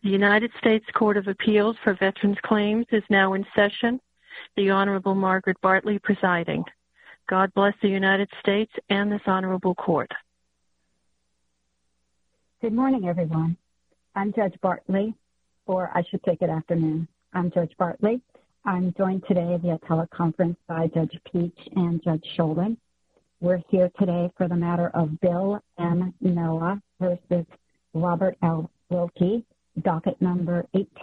The United States Court of Appeals for Veterans Claims is now in session. The Honorable Margaret Bartley presiding. God bless the United States and this honorable court. Good morning, everyone. I'm Judge Bartley, or I should say good afternoon. I'm Judge Bartley. I'm joined today via teleconference by Judge Peach and Judge Sholden. We're here today for the matter of Bill M. Noah versus Robert L. Wilkie, docket number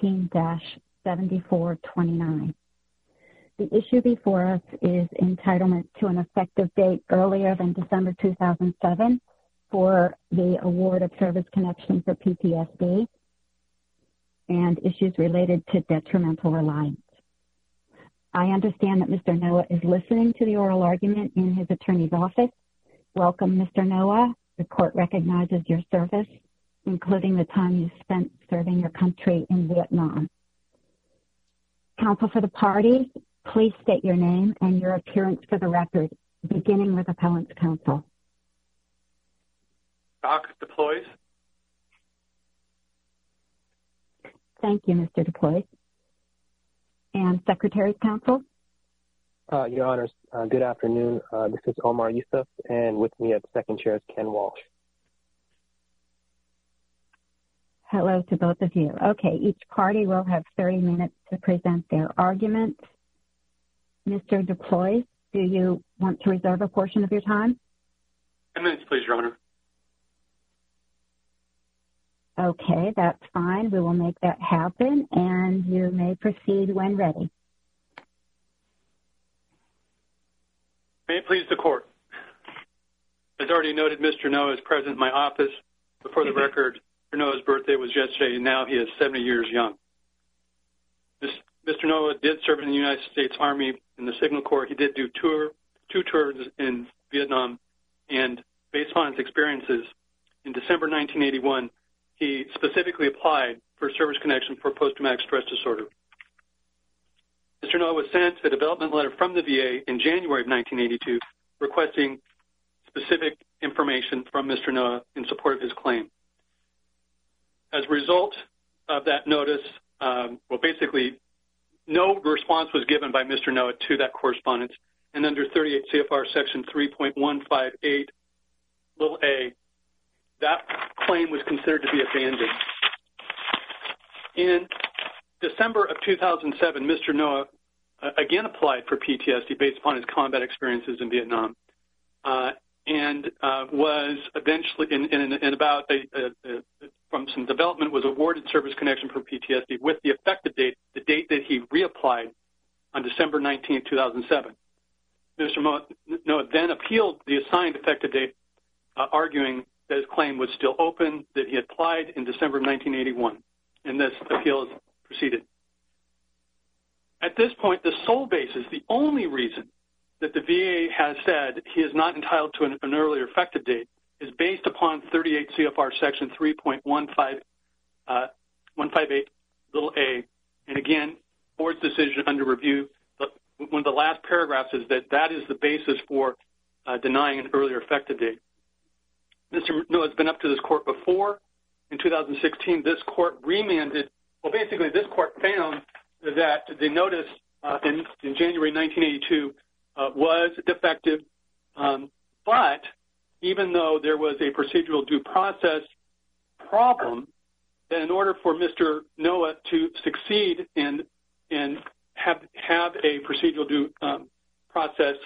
18-7429. The issue before us is entitlement to an effective date earlier than December 2007 for the award of service connection for PTSD and issues related to detrimental reliance. I understand that Mr. Noah is listening to the oral argument in his attorney's office. Welcome, Mr. Noah. The court recognizes your service, including the time you spent serving your country in Vietnam. Counsel for the parties, please state your name and your appearance for the record, beginning with appellant's counsel. Doc Deploys. Thank you, Mr. Deploys. And Secretary's counsel? Your Honors, good afternoon. This is Omar Yusuf, and with me at the second chair is Ken Walsh. Hello to both of you. Okay, each party will have 30 minutes to present their arguments. Mr. Deploys, do you want to reserve a portion of your time? 10 minutes, please, Your Honor. Okay, that's fine. We will make that happen, and you may proceed when ready. May it please the court. As already noted, Mr. Noah is present in my office. For the record, Mr. Noah's birthday was yesterday, and now he is 70 years young. Mr. Noah did serve in the United States Army in the Signal Corps. He did do two tours in Vietnam, and based on his experiences, in December 1981, he specifically applied for service connection for post-traumatic stress disorder. Mr. Noah was sent a development letter from the VA in January of 1982 requesting specific information from Mr. Noah in support of his claim. As a result of that notice, basically no response was given by Mr. Noah to that correspondence, and under 38 CFR section 3.158 little a, that claim was considered to be abandoned. In December of 2007, Mr. Noah again applied for PTSD based upon his combat experiences in Vietnam, and was eventually, from some development, was awarded service connection for PTSD with the effective date, the date that he reapplied on December 19, 2007. Mr. Noah then appealed the assigned effective date, arguing that his claim was still open, that he applied in December of 1981, and this appeal is proceeded. At this point, the sole basis, the only reason that the VA has said he is not entitled to an earlier effective date is based upon 38 CFR section 3.158 little a, and again, board's decision under review, one of the last paragraphs is that is the basis for denying an earlier effective date. Mr. Noah has been up to this court before. In 2016, this court remanded. Well, basically, this court found that the notice in January 1982 was defective, but even though there was a procedural due process problem, that in order for Mr. Noah to succeed and have a procedural due process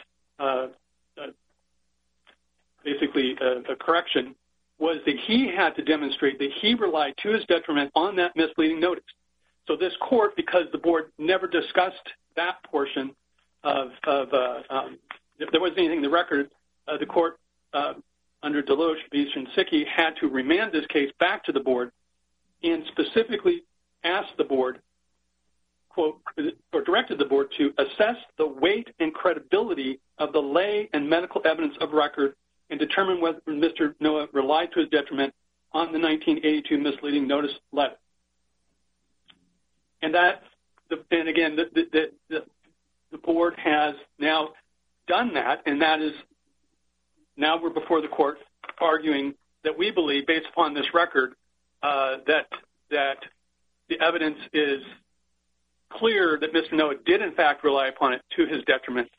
basically a correction, was that he had to demonstrate that he relied to his detriment on that misleading notice. So this court, because the board never discussed that portion of if there wasn't anything in the record, the court under Deloche v. Shinseki had to remand this case back to the board and specifically asked the board, quote, or directed the board to assess the weight and credibility of the lay and medical evidence of record and determine whether Mr. Noah relied to his detriment on the 1982 misleading notice letter. And again, the board has now done that, and that is now we're before the court arguing that we believe, based upon this record, that evidence is clear that Mr. Noah did, in fact, rely upon it to his detriment.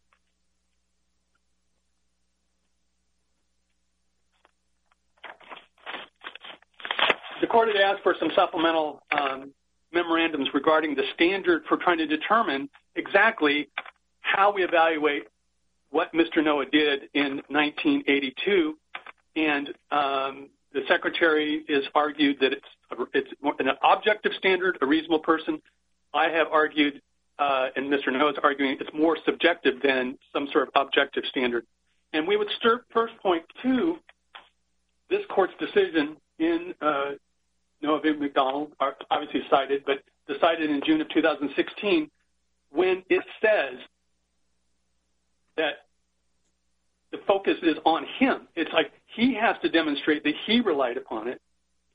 The court had asked for some supplemental memorandums regarding the standard for trying to determine exactly how we evaluate what Mr. Noah did in 1982, and the Secretary has argued that it's an objective standard, a reasonable person. I have argued, and Mr. Noah is arguing, it's more subjective than some sort of objective standard. And we would first point to this court's decision in Noah v. McDonald, obviously cited, but decided in June of 2016, when it says that the focus is on him. It's like he has to demonstrate that he relied upon it.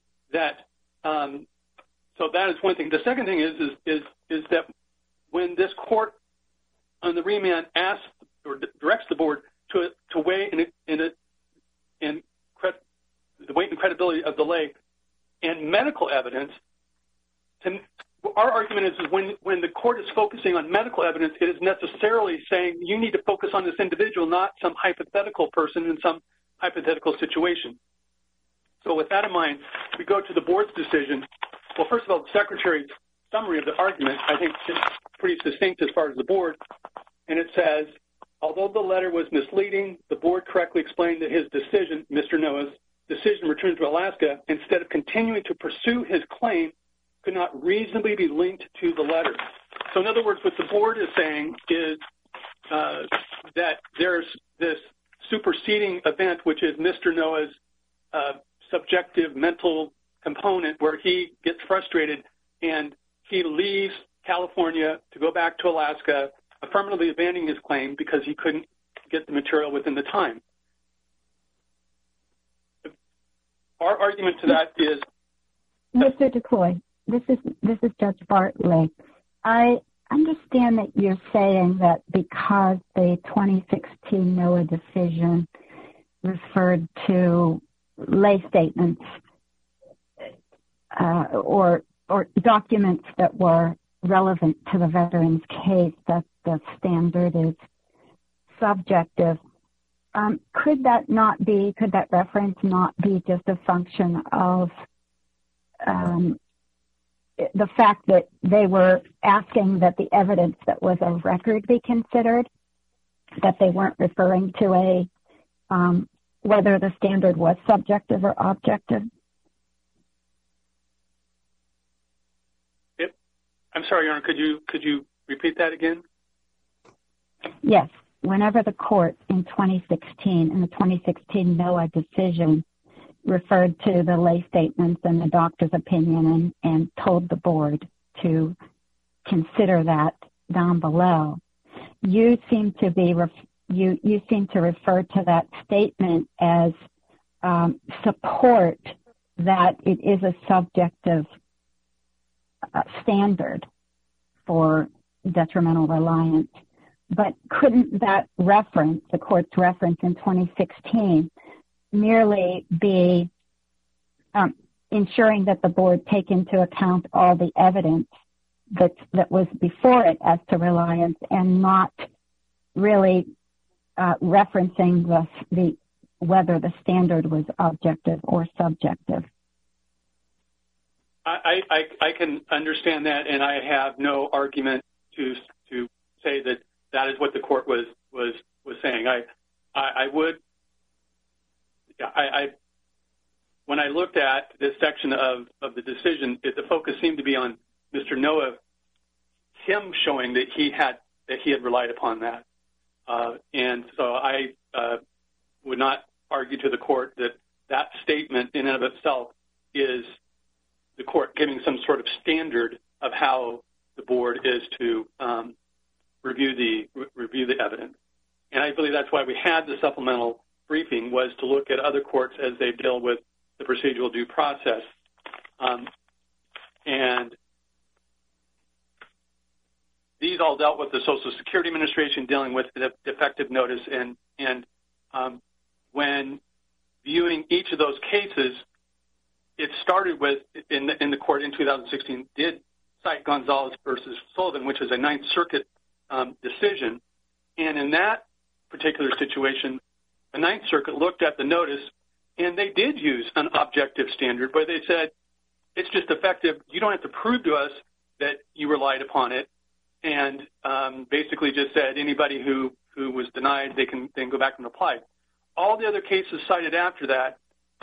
So that is one thing. The second thing is that when this court on the remand asks or directs the board to weigh the weight and credibility of the lay and medical evidence, our argument is when the court is focusing on medical evidence, it is necessarily saying you need to focus on this individual, not some hypothetical person in some hypothetical situation. So with that in mind, we go to the board's decision. Well, first of all, the Secretary's summary of the argument, I think, is pretty succinct as far as the board. And it says, although the letter was misleading, the board correctly explained that his decision, Mr. Noah's decision to return to Alaska, instead of continuing to pursue his claim, could not reasonably be linked to the letter. So in other words, what the board is saying is that there's this superseding event, which is Mr. Noah's subjective mental component, where he gets frustrated and he leaves California to go back to Alaska, affirmatively abandoning his claim because he couldn't get the material within the time. Our argument to that is... Mr. DeCoy, this is Judge Bartley. I understand that you're saying that because the 2016 NOAA decision referred to lay statements or documents that were relevant to the veteran's case, that the standard is subjective. Could that reference not be just a function of the fact that they were asking that the evidence that was of record be considered, that they weren't referring to whether the standard was subjective or objective? I'm sorry, Your Honor, could you repeat that again? Yes. Whenever the court in the 2016 NOAA decision referred to the lay statements and the doctor's opinion and told the board to consider that down below, you seem to refer to that statement as support that it is a subjective standard for detrimental reliance. But couldn't that reference, the court's reference in 2016, merely be ensuring that the board take into account all the evidence that was before it as to reliance and not really referencing whether the standard was objective or subjective? I can understand that, and I have no argument to say that is what the court was saying. When I looked at this section of the decision, the focus seemed to be on Mr. Noah, him showing that he had relied upon that, and so I would not argue to the court that statement in and of itself is the court giving some sort of standard of how the board is to review the evidence. And I believe that's why we had the supplemental briefing, was to look at other courts as they deal with the procedural due process. And these all dealt with the Social Security Administration dealing with the defective notice. And when viewing each of those cases, it started with in the court in 2016 did cite Gonzalez versus Sullivan, which is a Ninth Circuit decision. And in that particular situation, the Ninth Circuit looked at the notice, and they did use an objective standard, but they said it's just effective. You don't have to prove to us that you relied upon it, and basically just said anybody who was denied, they can then go back and apply. All the other cases cited after that,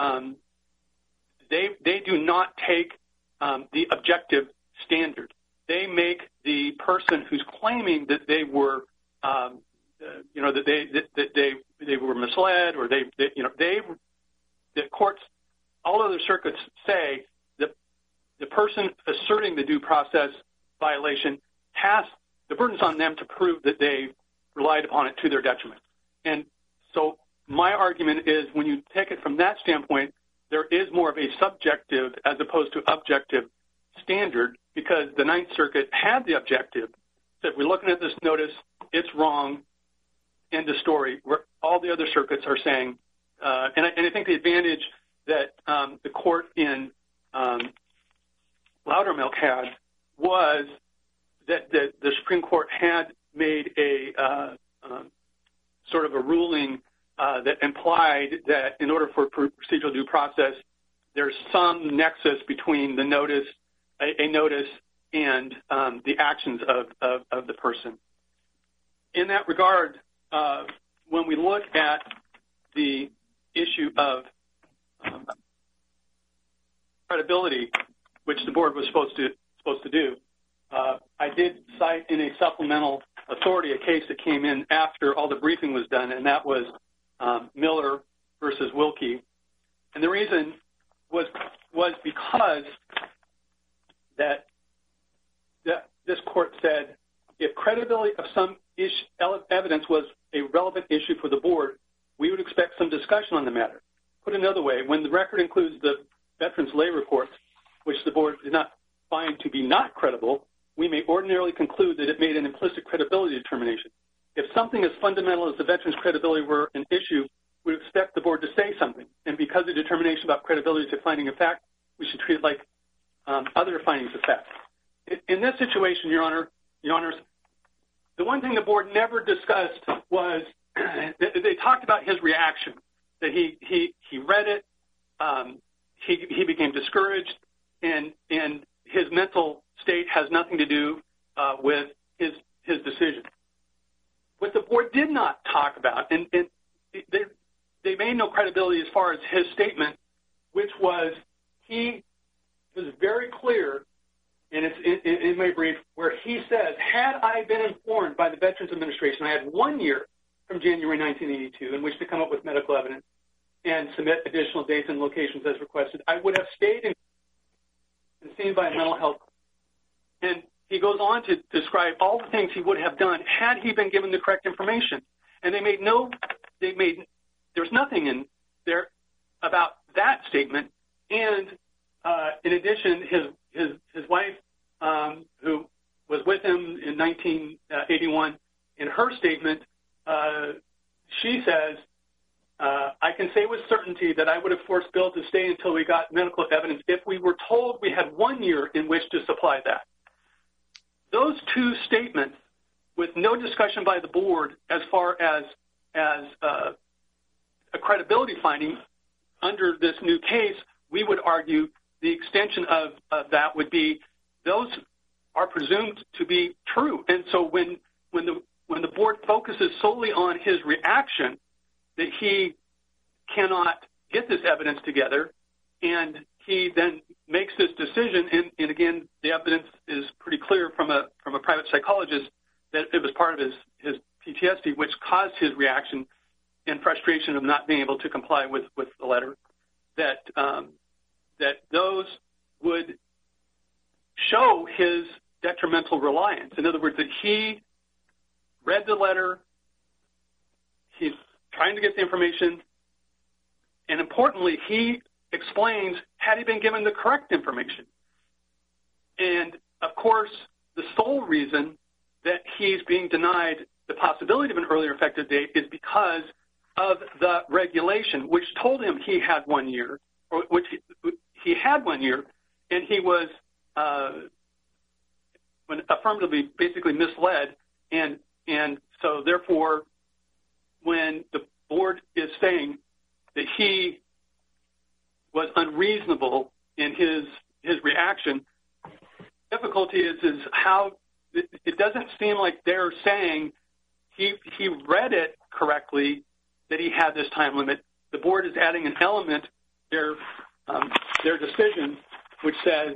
they do not take the objective standard. They make the person who's claiming that they were, that they were misled, or the courts, all other circuits say that the person asserting the due process violation has the burden's on them to prove that they relied upon it to their detriment. And so my argument is, when you take it from that standpoint, there is more of a subjective as opposed to objective standard, because the Ninth Circuit had the objective. So if we're looking at this notice, it's wrong, end of story, where all the other circuits are saying, and I think the advantage that the court in Loudermilk had was that the Supreme Court had made a sort of a ruling that implied that in order for procedural due process, there's some nexus between the notice, a notice, and the actions of the person. In that regard, when we look at the issue of credibility, which the board was supposed to do, I did cite in a supplemental authority a case that came in after all the briefing was done, and that was Miller versus Wilkie. And the reason was because that this court said if credibility of some evidence was a relevant issue for the board, we would expect some discussion on the matter. Put another way, when the record includes the veterans' lay reports, which the board did not find to be not credible, we may ordinarily conclude that it made an implicit credibility determination. If something as fundamental as the veterans' credibility were an issue, we would expect the board to say something. And because the determination about credibility is a finding of fact, we should treat it like other findings of fact. In this situation, Your Honors, the one thing the board never discussed was they talked about his reaction, that he read it, he became discouraged, and his mental state has nothing to do with his decision. What the board did not talk about, and they made no credibility as far as his statement, which was he was very clear, and it's in my brief, where he says, had I been informed by the Veterans Administration, I had 1 year from January 1982 in which to come up with medical evidence and submit additional dates and locations as requested, I would have stayed and seen by a mental health. And he goes on to describe all the things he would have done had he been given the correct information. And there's nothing in there about that statement. And in addition, his wife, who was with him in 1981, in her statement, she says, I can say with certainty that I would have forced Bill to stay until we got medical evidence if we were told we had 1 year in which to supply that. Those two statements, with no discussion by the board as far as a credibility finding under this new case, we would argue the extension of that would be those are presumed to be true. And so when the board focuses solely on his reaction, that he cannot get this evidence together, and he then makes this decision, and again, the evidence is pretty clear from a private psychologist that it was part of his PTSD, which caused his reaction and frustration of not being able to comply with the letter, that those would show his detrimental reliance. In other words, that he read the letter, he's trying to get the information, and importantly, he explains, had he been given the correct information? And, of course, the sole reason that he's being denied the possibility of an earlier effective date is because of the regulation, which told him he had 1 year, or which he had 1 year, and he was affirmatively basically misled, and so therefore, when the board is saying that he was unreasonable in his reaction, difficulty is how it doesn't seem like they're saying he read it correctly, that he had this time limit. The board is adding an element, their decision, which says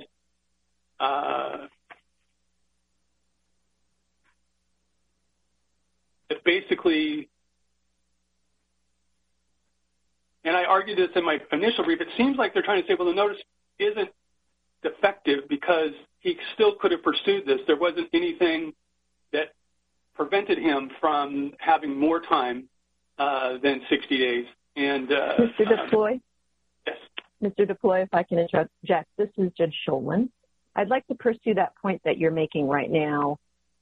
that basically, and I argued this in my initial brief, it seems like they're trying to say, well, the notice isn't defective because he still could have pursued this. There wasn't anything that prevented him from having more time than 60 days. And Mr. Deploy? Yes. Mr. Deploy, if I can interject, this is Judge Schulman. I'd like to pursue that point that you're making right now.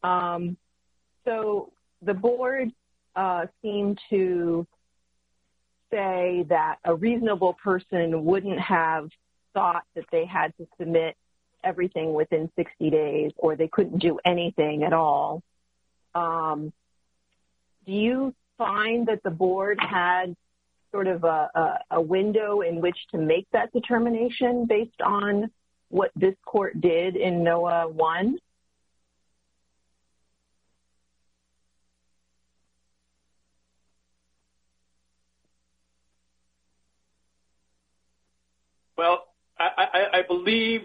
So the board seemed to say that a reasonable person wouldn't have thought that they had to submit everything within 60 days or they couldn't do anything at all. Do you find that the board had sort of a window in which to make that determination based on what this court did in NOAA 1? Well, I believe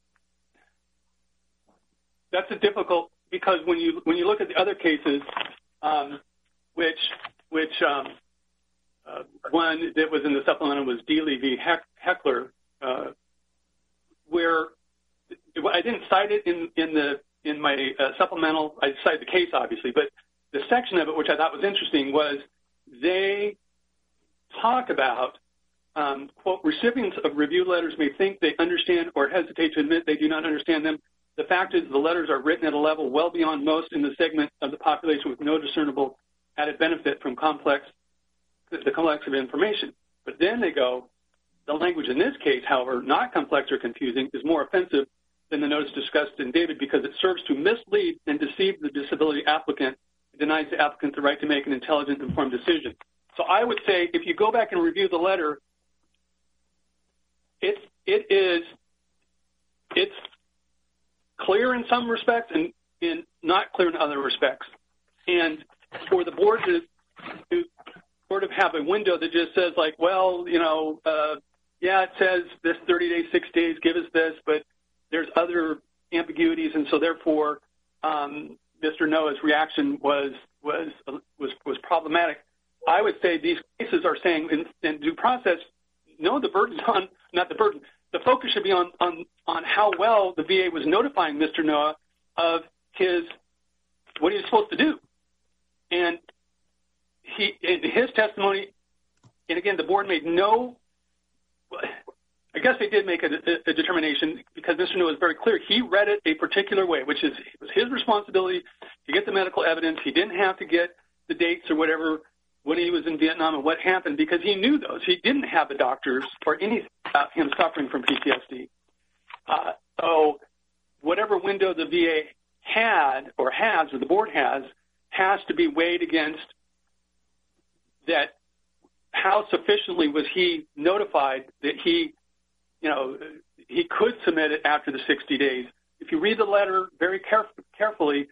that's a difficult, because when you look at the other cases, which one that was in the supplemental was Dealey v. Heckler, where I didn't cite it in my supplemental. I cited the case, obviously, but the section of it which I thought was interesting was they talk about, quote, recipients of review letters may think they understand or hesitate to admit they do not understand them. The fact is the letters are written at a level well beyond most in the segment of the population with no discernible added benefit from the complex of information. But then they go, the language in this case, however, not complex or confusing, is more offensive than the notice discussed in David because it serves to mislead and deceive the disability applicant. It denies the applicant the right to make an intelligent, informed decision. So I would say if you go back and review the letter, it's clear in some respects and not clear in other respects. And for the board to sort of have a window that just says like, well, yeah, it says this 30 days, 6 days, give us this, but there's other ambiguities, and so therefore Mr. Noah's reaction was problematic. I would say these cases are saying in due process, no, the burden's on, not the burden. The focus should be on how well the VA was notifying Mr. Noah of what he was supposed to do. And in his testimony, and again, the board made no, I guess they did make a determination because Mr. Noah was very clear. He read it a particular way, which is it was his responsibility to get the medical evidence. He didn't have to get the dates or whatever when he was in Vietnam and what happened because he knew those. He didn't have the doctors or anything about him suffering from PTSD. So whatever window the VA had or has or the board has to be weighed against that. How sufficiently was he notified that he could submit it after the 60 days? If you read the letter very carefully,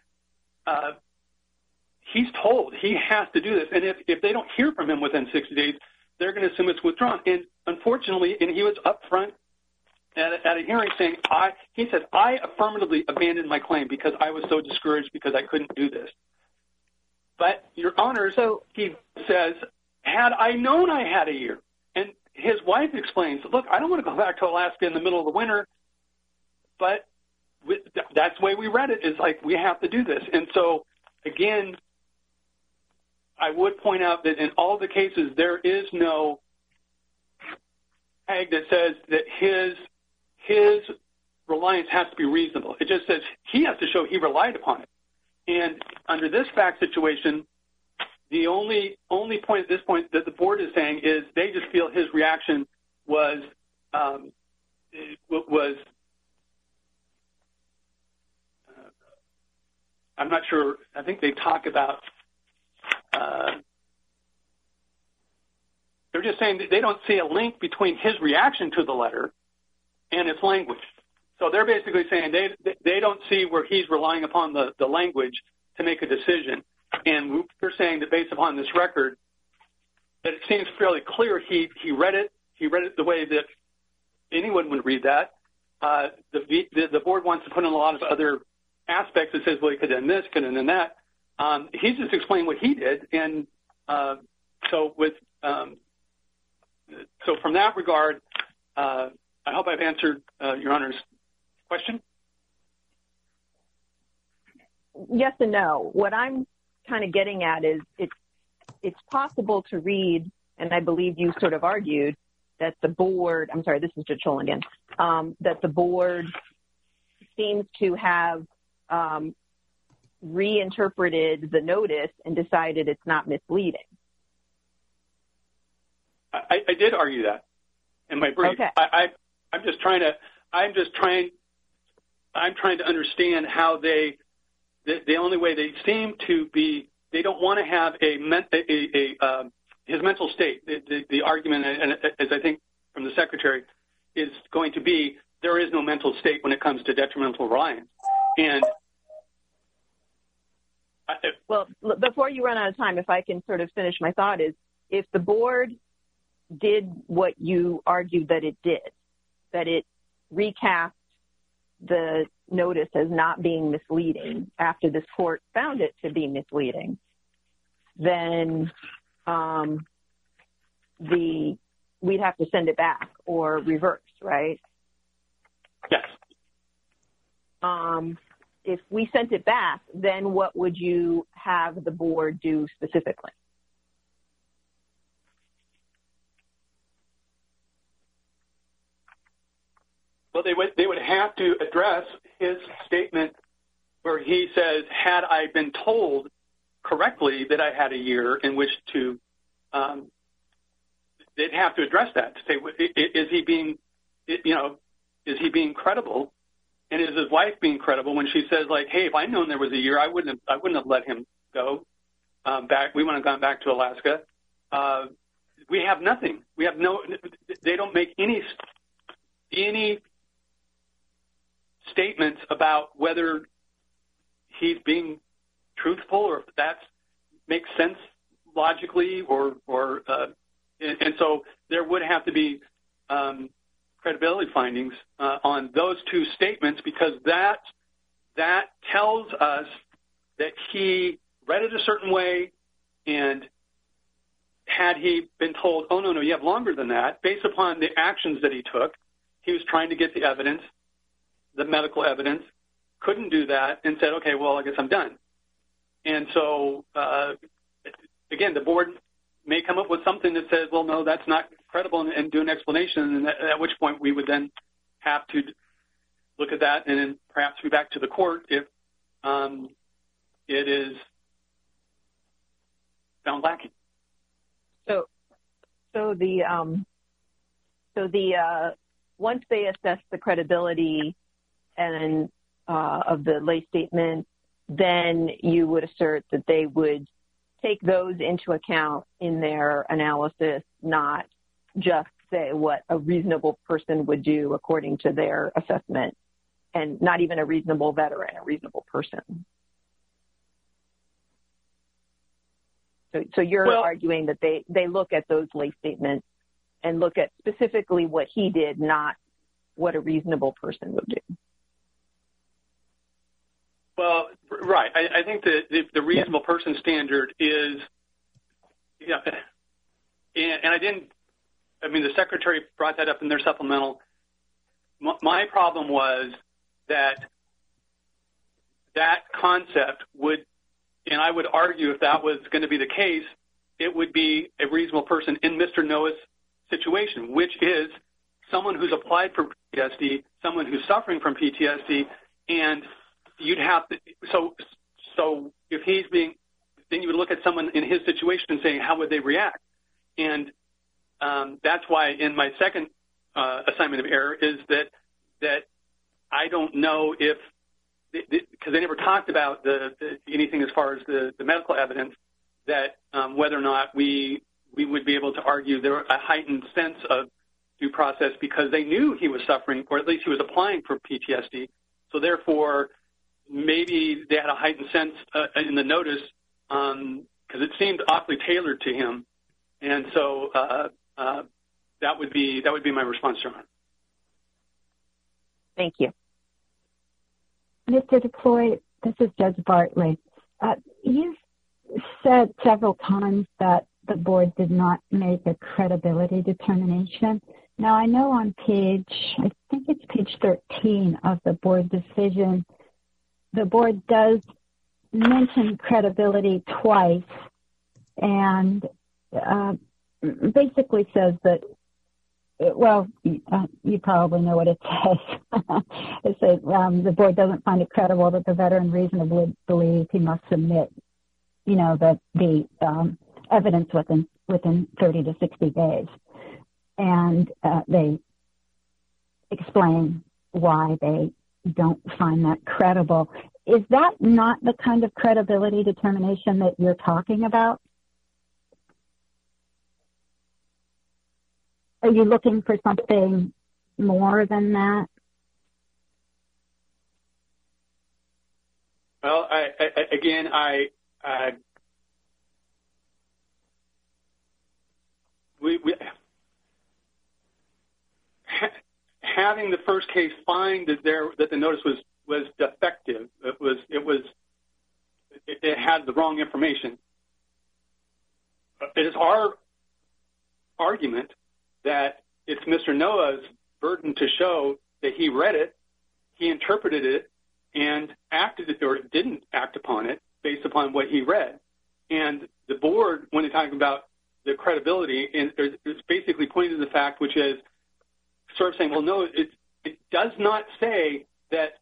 he's told he has to do this. And if they don't hear from him within 60 days, they're going to assume it's withdrawn. And unfortunately, and he was up front at a hearing saying, he said, I affirmatively abandoned my claim because I was so discouraged because I couldn't do this. But, Your Honor, so he says, had I known I had a year, and his wife explains, look, I don't want to go back to Alaska in the middle of the winter, but that's the way we read it, is like we have to do this. And so, again, I would point out that in all the cases, there is no tag that says that his reliance has to be reasonable. It just says he has to show he relied upon it. And under this fact situation, the only point at this point that the board is saying is they just feel his reaction was was, I'm not sure, I think they talk about, they're just saying that they don't see a link between his reaction to the letter and its language. So they're basically saying they don't see where he's relying upon the language to make a decision. And we're saying that based upon this record, that it seems fairly clear he read it the way that anyone would read that. The board wants to put in a lot of other aspects that says, well, he could have done this, could have done that. He's just explained what he did. And so from that regard, I hope I've answered Your Honor's question. Yes and no. What I'm kind of getting at is it's possible to read, and I believe you sort of argued that the board, I'm sorry, this is Judge Scholl again, that the board seems to have reinterpreted the notice and decided it's not misleading. I did argue that in my brief. Okay. I'm trying to understand how the only way they seem to be, they don't want to have his mental state. The argument, and as I think from the Secretary, is going to be there is no mental state when it comes to detrimental reliance. And well, before you run out of time, if I can sort of finish my thought, is if the board did what you argued that it did, that it recast the notice as not being misleading after this court found it to be misleading, then we'd have to send it back or reverse, right? Yes. If we sent it back, then what would you have the board do specifically? Well, they would have to address his statement where he says, had I been told correctly that I had a year in which to, they'd have to address that to say, is he being credible? And is his wife being credible when she says, like, hey, if I'd known there was a year, I wouldn't have let him go back. We wouldn't have gone back to Alaska. We have nothing. We have they don't make any statements about whether he's being truthful or if that makes sense logically and so there would have to be credibility findings on those two statements, because that tells us that he read it a certain way, and had he been told, oh, no, you have longer than that, based upon the actions that he took, he was trying to get the evidence, the medical evidence, couldn't do that, and said, okay, well, I guess I'm done. And so, again, the board may come up with something that says, well, no, that's not credible, and do an explanation, and at which point we would then have to look at that and then perhaps be back to the court if it is found lacking. So once they assess the credibility and of the lay statement, then you would assert that they would take those into account in their analysis, not just say what a reasonable person would do according to their assessment, and not even a reasonable veteran, a reasonable person. So you're arguing that they look at those lay statements and look at specifically what he did, not what a reasonable person would do. Well, right. I think that the reasonable person standard is, and the Secretary brought that up in their supplemental. My problem was that concept would, and I would argue if that was going to be the case, it would be a reasonable person in Mr. Noah's situation, which is someone who's applied for PTSD, someone who's suffering from PTSD, and you'd have to, so if he's being, then you would look at someone in his situation and say, how would they react? And that's why in my second assignment of error is that that I don't know if, because they never talked about anything as far as the medical evidence, that whether or not we would be able to argue there a heightened sense of due process because they knew he was suffering, or at least he was applying for PTSD. So therefore, maybe they had a heightened sense in the notice because it seemed awfully tailored to him, and so that would be my response, Your Honor. Thank you. Mr. DeCloy, this is Judge Bartley. You've said several times that the board did not make a credibility determination. Now, I know on page 13 of the board decision, the board does mention credibility twice and basically says that, well, you probably know what it says. It says the board doesn't find it credible that the veteran reasonably believes he must submit, the evidence within 30 to 60 days. And they explain why they don't find that credible. Is that not the kind of credibility determination that you're talking about? Are you looking for something more than that? Well, having the first case find that the notice was defective, it had the wrong information. It is our argument that it's Mr. Noah's burden to show that he read it, he interpreted it, and acted or didn't act upon it based upon what he read. And the board, when they're talking about the credibility, is basically pointing to the fact, which is sort of saying, well, no, it does not say that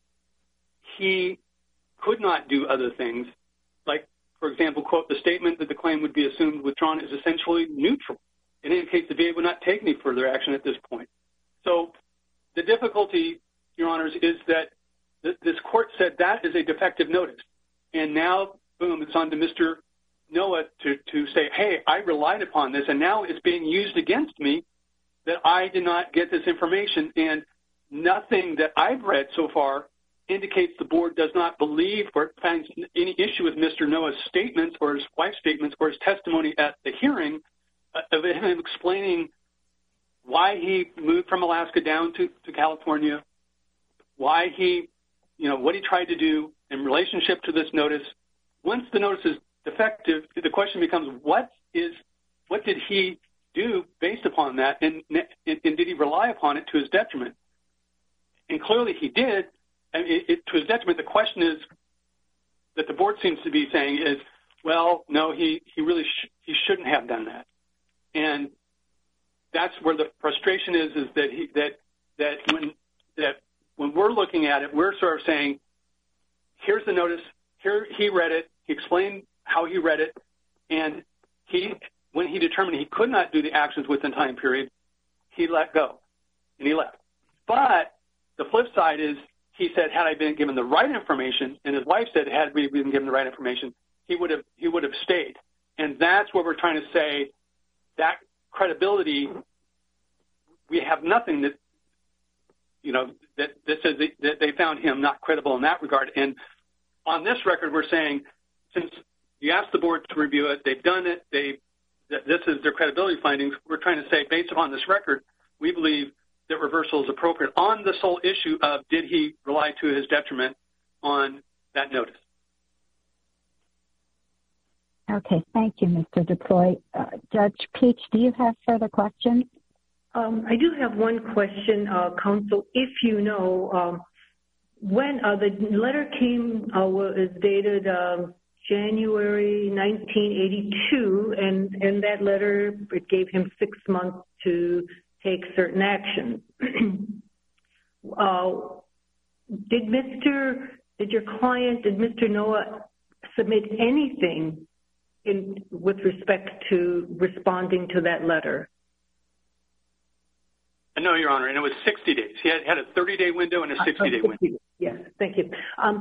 he could not do other things. Like, for example, quote, the statement that the claim would be assumed withdrawn is essentially neutral. It indicates the VA would not take any further action at this point. So the difficulty, Your Honors, is that this court said that is a defective notice. And now, boom, it's on to Mr. Noah to say, hey, I relied upon this, and now it's being used against me that I did not get this information. And nothing that I've read so far indicates the board does not believe or finds any issue with Mr. Noah's statements or his wife's statements or his testimony at the hearing of him explaining why he moved from Alaska down to California, why he, what he tried to do in relationship to this notice. Once the notice is defective, the question becomes, what did he do based upon that, and did he rely upon it to his detriment? And clearly he did. And to his detriment, the question is that the board seems to be saying is, well, no, he really he shouldn't have done that. And that's where the frustration is that when we're looking at it, we're sort of saying, here's the notice, here he read it, he explained how he read it, and when he determined he could not do the actions within time period, he let go and he left. But the flip side is, he said, had I been given the right information, and his wife said, had we been given the right information, he would have stayed. And that's what we're trying to say. That credibility, we have nothing that says that they found him not credible in that regard. And on this record, we're saying, since you asked the board to review it, they've done it, this is their credibility findings. We're trying to say, based upon this record, we believe that reversal is appropriate on the sole issue of did he rely to his detriment on that notice. Okay, thank you, Mr. DeCloy. Judge Peach, do you have further questions? I do have one question, counsel. If you know, when the letter came, was dated January 1982, and that letter, it gave him 6 months to take certain actions. Did your client, did Mr. Noah submit anything with respect to responding to that letter? No, Your Honor, and it was 60 days. He had a 30-day window and a 60-day window. Yes, thank you.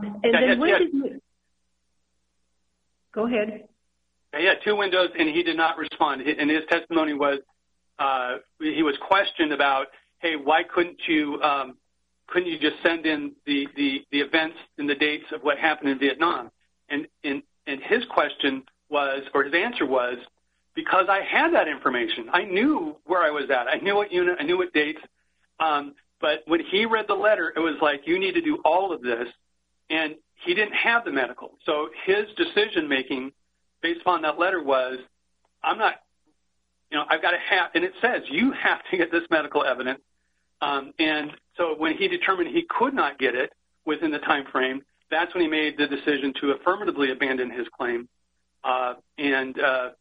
Go ahead. He had 2 windows, and he did not respond. And his testimony was he was questioned about, hey, why couldn't you just send in the events and the dates of what happened in Vietnam? And his question was, or his answer was, because I had that information. I knew where I was at. I knew what unit. I knew what dates. But when he read the letter, it was like, you need to do all of this. And he didn't have the medical. So his decision-making based upon that letter was, I'm not, I've got to have, and it says, you have to get this medical evidence. And so when he determined he could not get it within the time frame, that's when he made the decision to affirmatively abandon his claim. And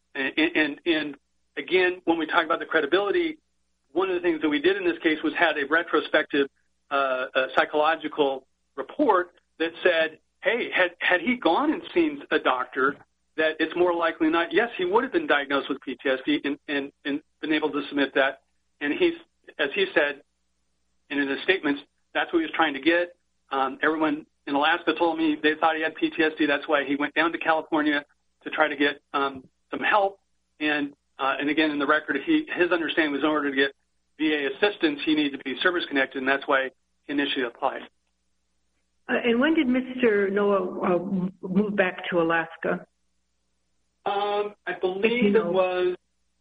again, when we talk about the credibility, one of the things that we did in this case was had a retrospective psychological report that said, hey, had he gone and seen a doctor, that it's more likely not, yes, he would have been diagnosed with PTSD and been able to submit that. And as he said, and in his statements, that's what he was trying to get. Everyone in Alaska told me they thought he had PTSD. That's why he went down to California to try to get some help. And again, in the record, his understanding was in order to get VA assistance, he needed to be service-connected, and that's why he initially applied. And when did Mr. Noah move back to Alaska? I believe it was.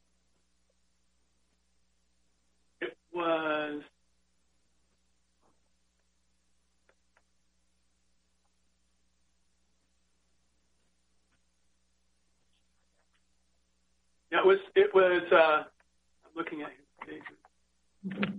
Yeah, it was. I'm looking at his page.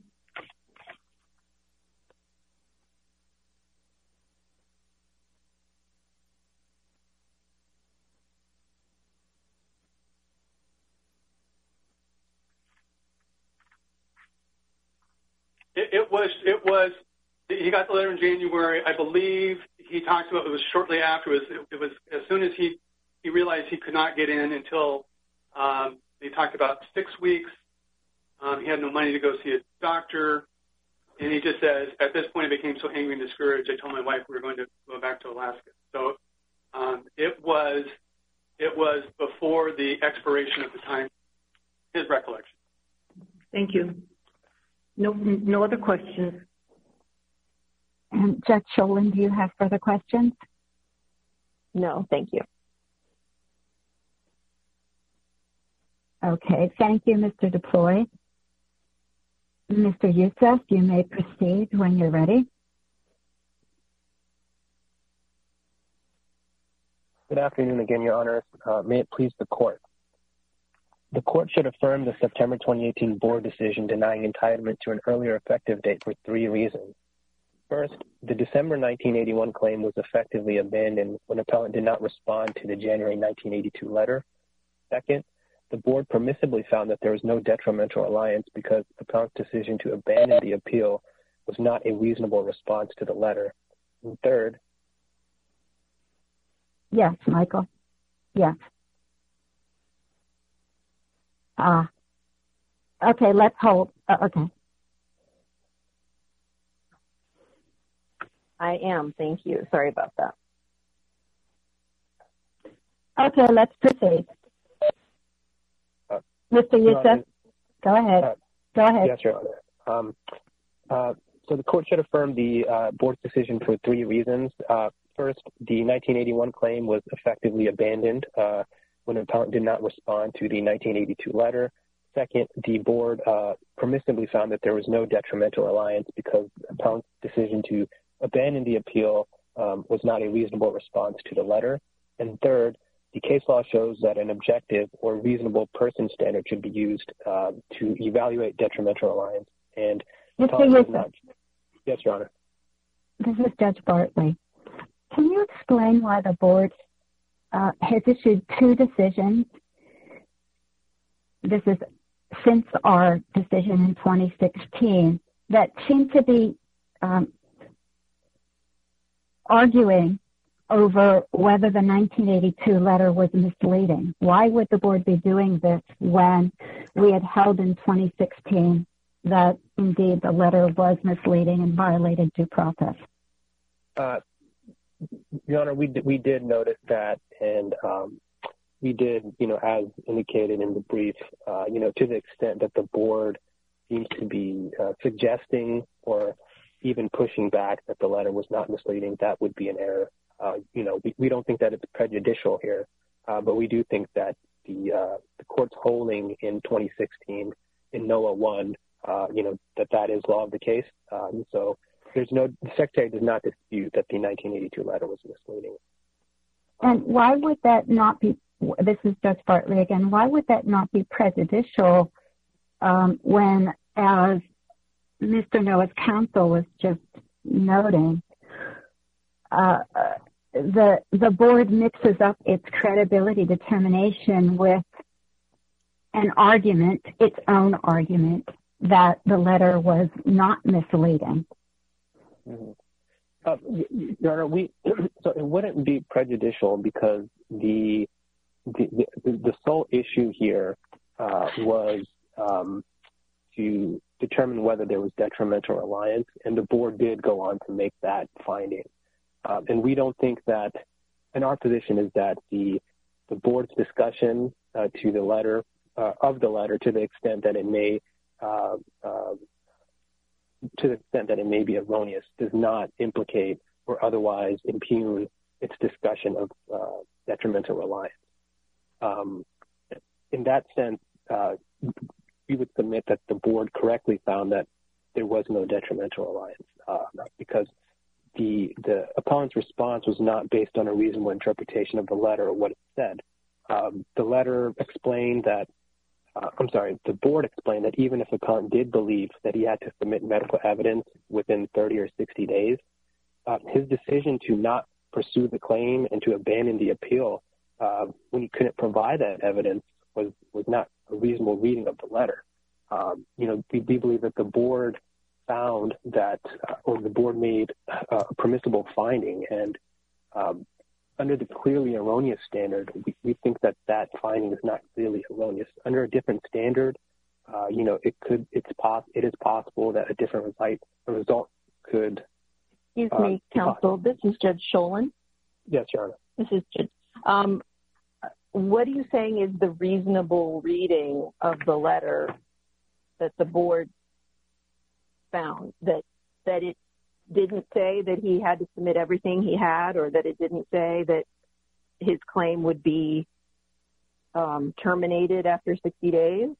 It was. He got the letter in January. I believe he talked about it was shortly after. It was as soon as he realized he could not get in until he talked about 6 weeks. He had no money to go see a doctor, and he just says, at this point, I became so angry and discouraged. I told my wife we were going to go back to Alaska. So it was before the expiration of the time. His recollection. Thank you. No other questions. And Judge Sholin, do you have further questions? No, thank you. Okay, thank you, Mr. Deploy. Mr. Youssef, you may proceed when you're ready. Good afternoon again, Your Honors. May it please the Court. The Court should affirm the September 2018 Board decision denying entitlement to an earlier effective date for 3 reasons. First, the December 1981 claim was effectively abandoned when appellant did not respond to the January 1982 letter. Second, the Board permissibly found that there was no detrimental reliance because appellant's decision to abandon the appeal was not a reasonable response to the letter. And third. Yes, Michael. Yes. Okay, let's hold. Okay. I am. Thank you. Sorry about that. Okay, let's proceed. Mr. Youssef, go ahead. Go ahead. Yes, Your Honor. So the Court should affirm the Board's decision for 3 reasons. First, the 1981 claim was effectively abandoned when an appellant did not respond to the 1982 letter. Second, the Board permissibly found that there was no detrimental reliance because the appellant's decision to abandon the appeal was not a reasonable response to the letter. And third, the case law shows that an objective or reasonable person standard should be used to evaluate detrimental reliance. And Mr. Youssef. Yes, Your Honor. This is Judge Bartley. Can you explain why the Board has issued 2 decisions? This is since our decision in 2016 that seem to be arguing over whether the 1982 letter was misleading. Why would the Board be doing this when we had held in 2016 that indeed the letter was misleading and violated due process? Your Honor, we did notice that, and we did, as indicated in the brief, to the extent that the board seems to be suggesting or even pushing back that the letter was not misleading, that would be an error. We don't think that it's prejudicial here, but we do think that the court's holding in 2016 in NOAA 1, that is law of the case. So the Secretary does not dispute that the 1982 letter was misleading. And why would that not be, this is Judge Bartley again, why would that not be prejudicial when, as Mr. NOAA's counsel was just noting, the board mixes up its credibility determination with an argument, its own argument, that the letter was not misleading? Your Honor, so it wouldn't be prejudicial because the sole issue here was to determine whether there was detrimental reliance, and the board did go on to make that finding. And we don't think that, and our position is that the board's discussion to the letter, to the extent that it may be erroneous, does not implicate or otherwise impugn its discussion of detrimental reliance. In that sense, we would submit that the board correctly found that there was no detrimental reliance because the appellant's response was not based on a reasonable interpretation of the letter or what it said. The letter explained that, the board explained that even if the appellant did believe that he had to submit medical evidence within 30 or 60 days, his decision to not pursue the claim and to abandon the appeal when he couldn't provide that evidence was not a reasonable reading of the letter. We believe that the board found that, or the board made a permissible finding, and under the clearly erroneous standard, we think that finding is not clearly erroneous. Under a different standard, it is possible that a different result could. Excuse me, counsel. This is Judge Sholin. Yes, Your Honor. This is Judge. What are you saying is the reasonable reading of the letter that the board found? That it didn't say that he had to submit everything he had, or that it didn't say that his claim would be terminated after 60 days?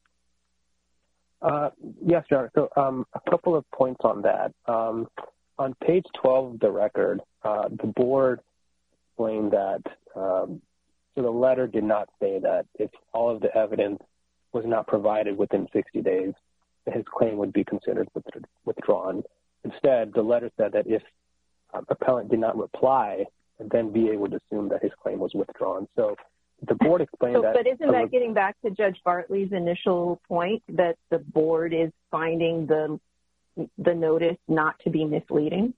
Yes, Your Honor. So a couple of points on that. On page 12 of the record, the board explained that so the letter did not say that if all of the evidence was not provided within 60 days, that his claim would be considered withdrawn. Instead, the letter said that if appellant did not reply, then VA would assume that his claim was withdrawn. So the board explained that. But isn't that getting back to Judge Bartley's initial point that the board is finding the notice not to be misleading?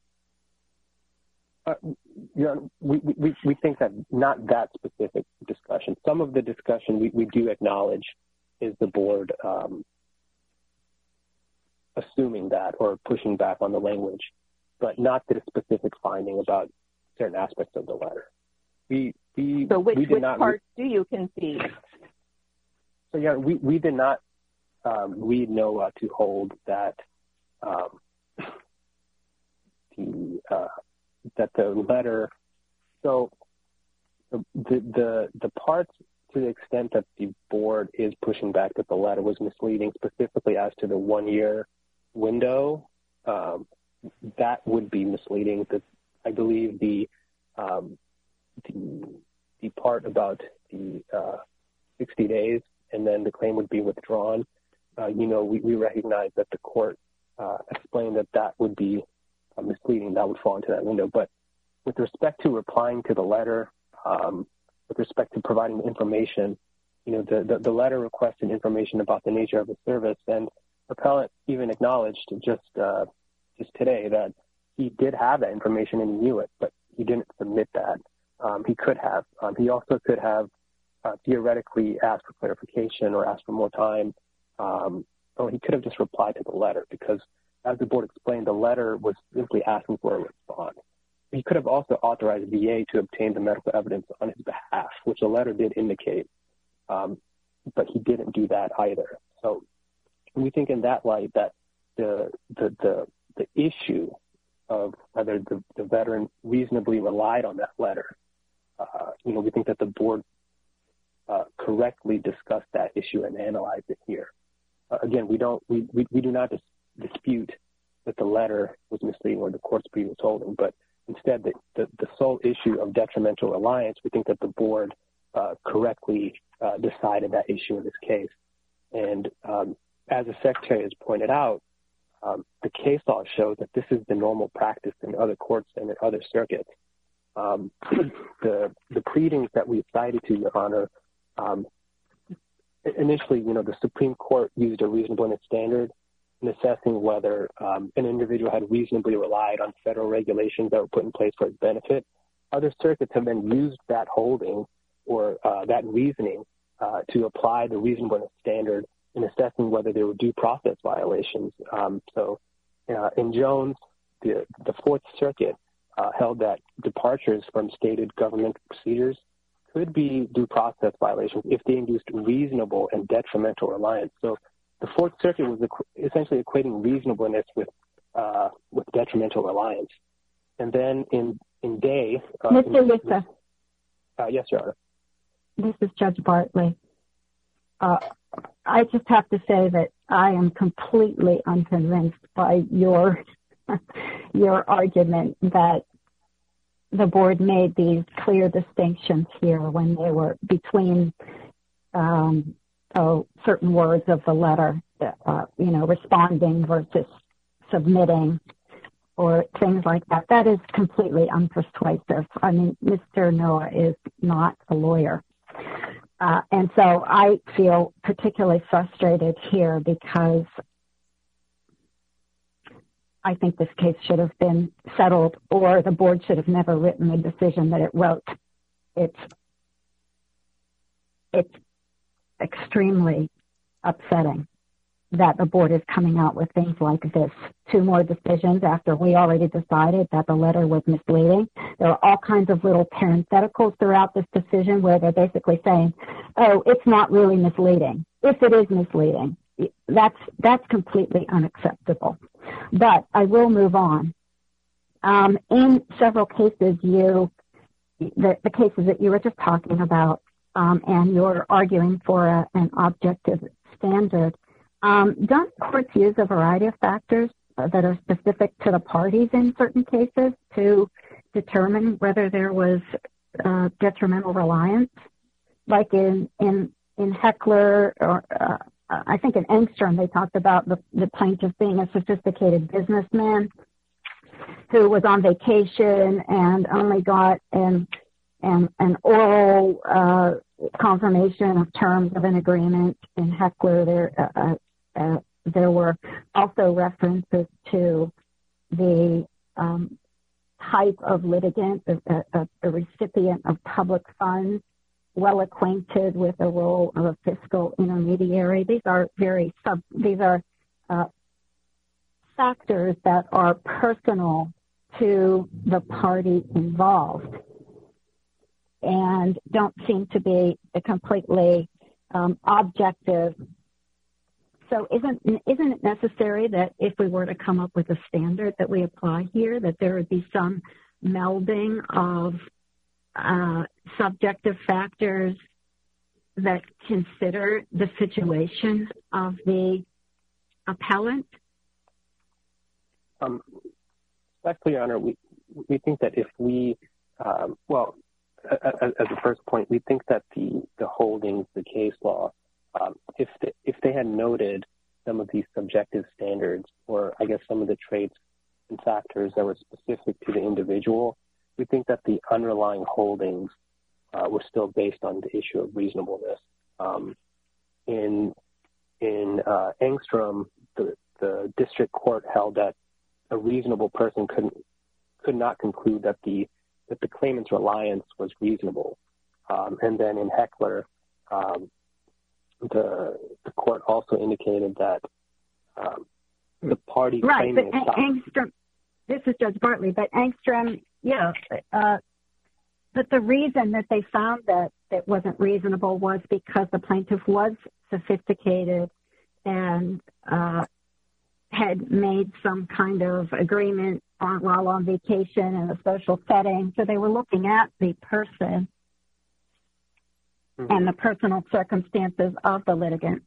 We think that not that specific discussion. Some of the discussion we do acknowledge is the board assuming that or pushing back on the language, but not the specific finding about certain aspects of the letter. So which parts do you concede? So yeah, we did not read NOAA to hold that the letter. So the parts, to the extent that the board is pushing back that the letter was misleading, specifically as to the 1-year window, that would be misleading. I believe the part about the 60 days and then the claim would be withdrawn. We recognize that the court explained that would be misleading. That would fall into that window. But with respect to replying to the letter, with respect to providing information, the letter requested information about the nature of the service, and appellant even acknowledged just today that he did have that information and he knew it, but he didn't submit that. He could have. He also could have theoretically asked for clarification or asked for more time. he could have just replied to the letter because, as the board explained, the letter was simply asking for a response. He could have also authorized VA to obtain the medical evidence on his behalf, which the letter did indicate, but he didn't do that either. So we think in that light that the issue of whether the veteran reasonably relied on that letter, we think that the board correctly discussed that issue and analyzed it here. Again, we do not dispute that the letter was misleading or the court's previous holding, but instead the sole issue of detrimental reliance, we think that the board correctly decided that issue in this case. And as the Secretary has pointed out, the case law shows that this is the normal practice in other courts and in other circuits. The pleadings that we cited to Your Honor, initially, the Supreme Court used a reasonableness standard in assessing whether an individual had reasonably relied on federal regulations that were put in place for his benefit. Other circuits have then used that holding or that reasoning to apply the reasonableness standard in assessing whether there were due process violations. In Jones, the Fourth Circuit held that departures from stated government procedures could be due process violations if they induced reasonable and detrimental reliance. So the Fourth Circuit was essentially equating reasonableness with detrimental reliance. And then in Day... Mr. Lissa. Yes, Your Honor. This is Judge Bartley. I just have to say that I am completely unconvinced by your argument that the board made these clear distinctions here when they were between certain words of the letter, responding versus submitting or things like that. That is completely unpersuasive. I mean, Mr. Noah is not a lawyer. And so I feel particularly frustrated here because I think this case should have been settled or the board should have never written the decision that it wrote. It's extremely upsetting that the board is coming out with things like this. 2 more decisions after we already decided that the letter was misleading. There are all kinds of little parentheticals throughout this decision where they're basically saying, oh, it's not really misleading. If it is misleading, that's completely unacceptable. But I will move on. In several cases, the cases that you were just talking about, and you're arguing for an objective standard, don't courts use a variety of factors that are specific to the parties in certain cases to determine whether there was detrimental reliance? Like in Heckler, or I think in Engstrom, they talked about the plaintiff being a sophisticated businessman who was on vacation and only got an oral confirmation of terms of an agreement. In Heckler, there were also references to the type of litigant, a recipient of public funds, well acquainted with the role of a fiscal intermediary. These are factors that are personal to the party involved and don't seem to be completely objective. So isn't it necessary that if we were to come up with a standard that we apply here, that there would be some melding of subjective factors that consider the situation of the appellant? Respectfully, Your Honor, we think that if we, as a first point, we think that the holdings, the case law, if they had noted some of these subjective standards, or I guess some of the traits and factors that were specific to the individual, we think that the underlying holdings were still based on the issue of reasonableness. In Engstrom, the district court held that a reasonable person could not conclude that the claimant's reliance was reasonable. And then in Heckler, the court also indicated that the party right, claiming but Engstrom, this is Judge Bartley, but Engstrom, but the reason that they found that it wasn't reasonable was because the plaintiff was sophisticated and had made some kind of agreement while on vacation in a social setting. So they were looking at the person and the personal circumstances of the litigant.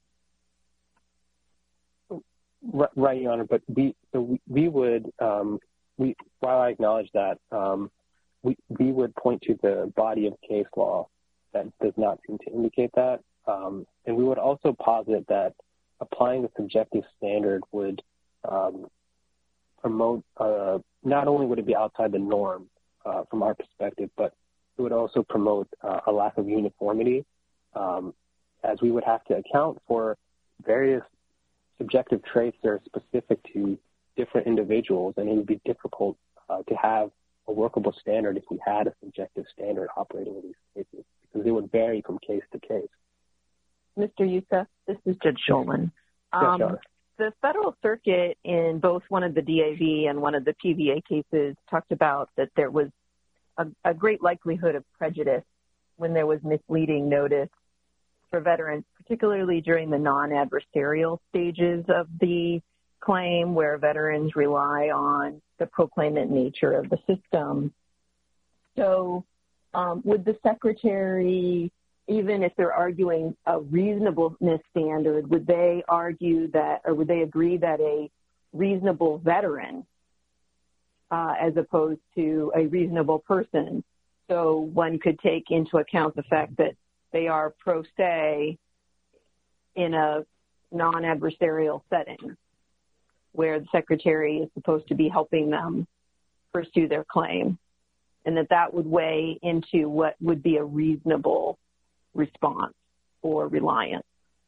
Right, Your Honor, but we would, while I acknowledge that, we would point to the body of case law that does not seem to indicate that. And we would also posit that applying the subjective standard would promote, not only would it be outside the norm from our perspective, but it would also promote a lack of uniformity, as we would have to account for various subjective traits that are specific to different individuals, and it would be difficult to have a workable standard if we had a subjective standard operating in these cases, because it would vary from case to case. Mr. Youssef, this is Judge Shulman. The Federal Circuit in both one of the DAV and one of the PVA cases talked about that there was a great likelihood of prejudice when there was misleading notice for veterans, particularly during the non-adversarial stages of the claim where veterans rely on the proclaimant nature of the system. So would the Secretary, even if they're arguing a reasonableness standard, would they argue that, or would they agree that a reasonable veteran, as opposed to a reasonable person, so one could take into account the fact that they are pro se in a non-adversarial setting where the Secretary is supposed to be helping them pursue their claim, and that would weigh into what would be a reasonable response or reliance?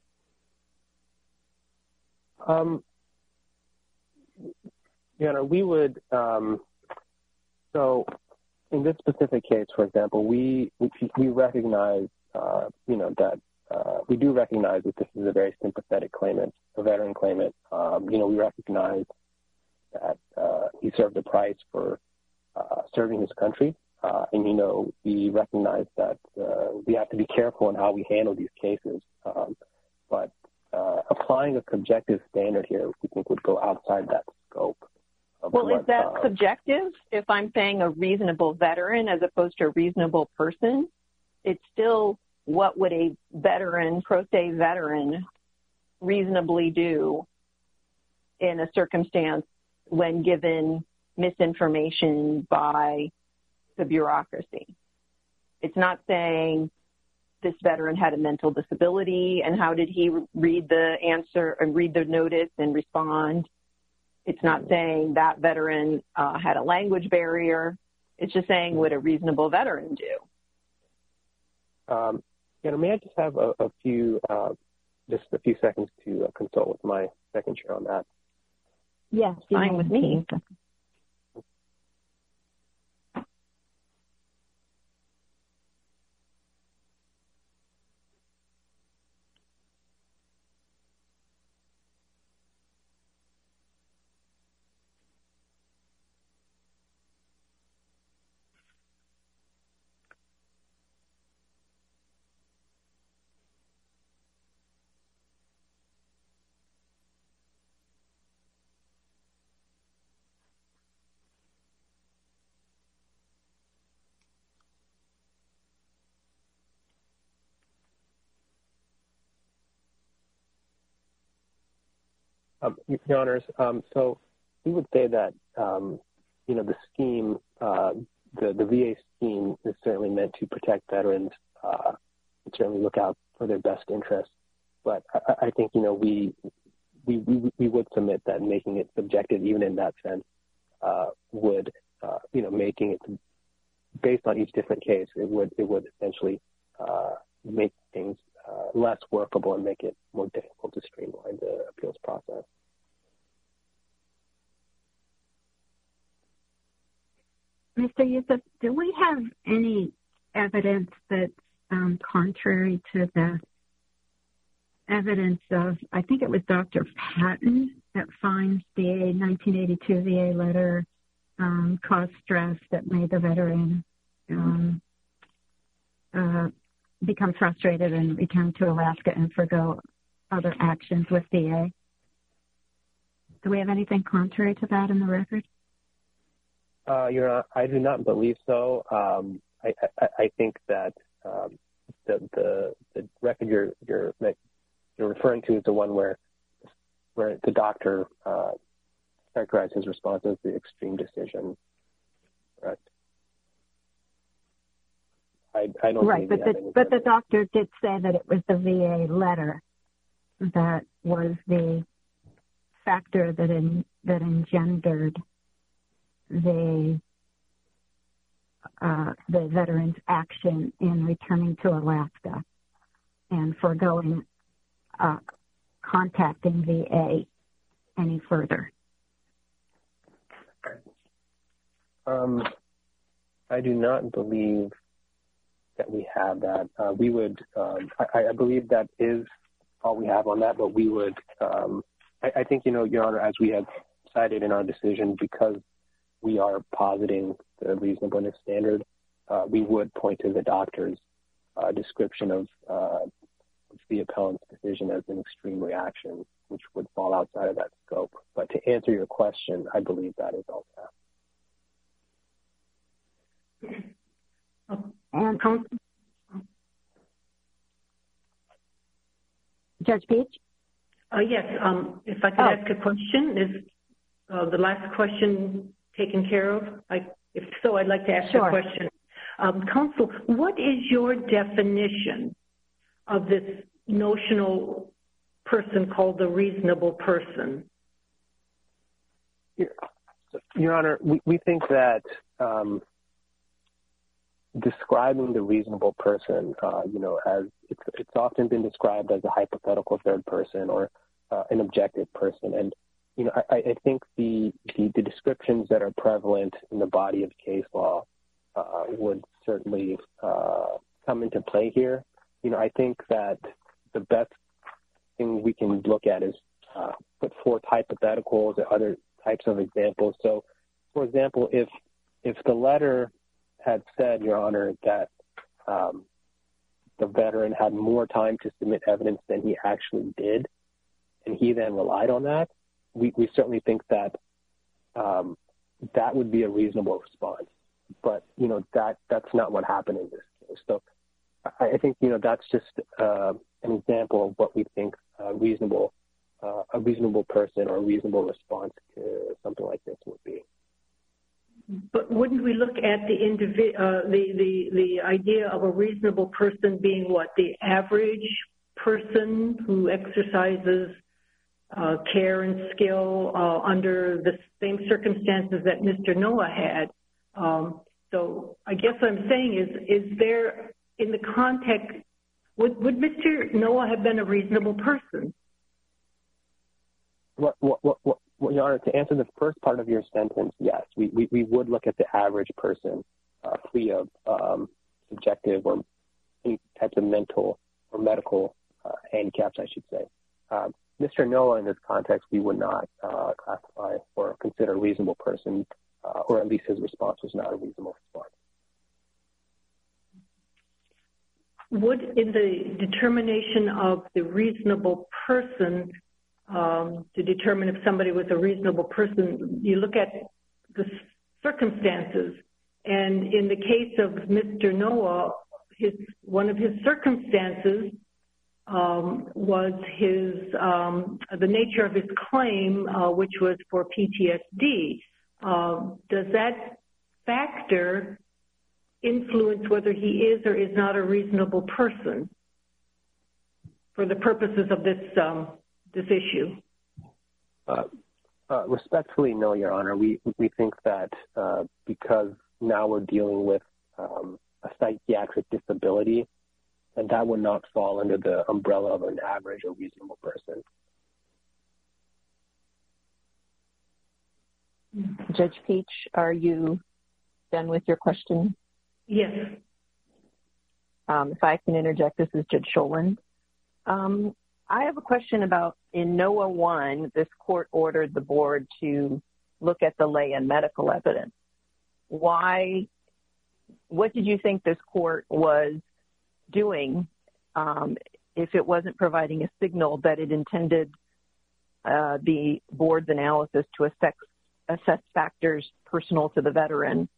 We would, so in this specific case, for example, we recognize, that we do recognize that this is a very sympathetic claimant, a veteran claimant. We recognize that he served a price for serving his country. And, we recognize that we have to be careful in how we handle these cases. But applying a subjective standard here, we think would go outside that scope. Well, is that subjective? If I'm saying a reasonable veteran as opposed to a reasonable person, it's still what would a veteran, pro se veteran, reasonably do in a circumstance when given misinformation by the bureaucracy. It's not saying this veteran had a mental disability and how did he read the answer and read the notice and respond. It's not saying that veteran had a language barrier. It's just saying what a reasonable veteran do. May I just have a few seconds to consult with my second chair on that? Yes, fine with me. Your Honors, so we would say that, the scheme, the VA scheme is certainly meant to protect veterans and certainly look out for their best interests. But I think, we would submit that making it subjective, even in that sense, would, making it based on each different case, it would essentially make things less workable and make it more difficult to streamline the appeals process. Mr. Youssef, do we have any evidence that's contrary to the evidence of, I think it was Dr. Patton that finds the 1982 VA letter caused stress that made the veteran become frustrated and return to Alaska and forgo other actions with VA. Do we have anything contrary to that in the record? I do not believe so. I think that the record you're referring to is the one where the doctor characterized his response as the extreme decision. Correct. I don't. Right, but the doctor did say that it was the VA letter that was the factor that engendered the veteran's action in returning to Alaska and foregoing contacting VA any further. I do not believe that we have that. We would. I believe that is all we have on that, but we would. I think, Your Honor, as we have cited in our decision, because we are positing the reasonableness standard, we would point to the doctor's description of the appellant's decision as an extreme reaction, which would fall outside of that scope. But to answer your question, I believe that is all we have. And Judge Peach? Yes, if I could ask a question. Is the last question taken care of? If so, I'd like to ask a question. Counsel, what is your definition of this notional person called the reasonable person? Your Honor, we think that describing the reasonable person, as it's often been described as a hypothetical third person or an objective person. And, I think the descriptions that are prevalent in the body of case law would certainly come into play here. I think that the best thing we can look at is put forth hypotheticals or other types of examples. So, for example, if the letter had said, Your Honor, that the veteran had more time to submit evidence than he actually did, and he then relied on that, we certainly think that that would be a reasonable response. But, that's not what happened in this case. So I think, that's just an example of what we think a reasonable person or a reasonable response to something like this would be. But wouldn't we look at the idea of a reasonable person being what? The average person who exercises care and skill under the same circumstances that Mr. Noah had. So I guess what I'm saying is there, in the context, would Mr. Noah have been a reasonable person? Your Honor, to answer the first part of your sentence, yes, we would look at the average person free of subjective or any types of mental or medical handicaps, I should say. Mr. Noah, in this context, we would not classify or consider a reasonable person, or at least his response was not a reasonable response. Would, in the determination of the reasonable person, to determine if somebody was a reasonable person, you look at the circumstances. And in the case of Mr. Noah, one of his circumstances was the nature of his claim, which was for PTSD. Does that factor influence whether he is or is not a reasonable person for the purposes of this issue? Respectfully, no, Your Honor. We think that because now we're dealing with a psychiatric disability, and that would not fall under the umbrella of an average or reasonable person. Judge Peach, are you done with your question? Yes. If I can interject, this is Judge Sholin. I have a question about in NOAA 1, this court ordered the board to look at the lay and medical evidence. What did you think this court was doing if it wasn't providing a signal that it intended the board's analysis to assess factors personal to the veteran?